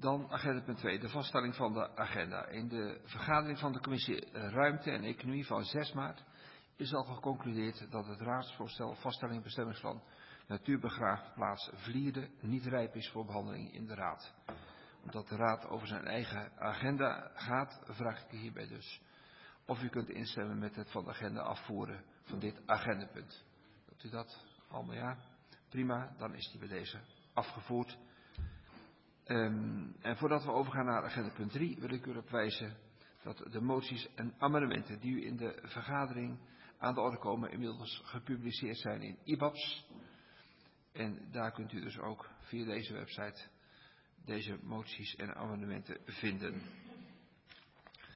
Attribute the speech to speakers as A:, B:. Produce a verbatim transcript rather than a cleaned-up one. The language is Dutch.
A: Dan agenda punt twee, de vaststelling van de agenda. In de vergadering van de commissie Ruimte en Economie van zes maart is al geconcludeerd dat het raadsvoorstel vaststelling bestemmingsplan natuurbegraafplaats Vlierde niet rijp is voor behandeling in de raad. Omdat de raad over zijn eigen agenda gaat, vraag ik u hierbij dus of u kunt instemmen met het van de agenda afvoeren van dit agendapunt. Wilt u dat allemaal ja? Prima, dan is die bij deze afgevoerd. Um, en voordat we overgaan naar agenda punt drie wil ik u erop wijzen dat de moties en amendementen die u in de vergadering aan de orde komen inmiddels gepubliceerd zijn in I B A B S. En daar kunt u dus ook via deze website deze moties en amendementen vinden.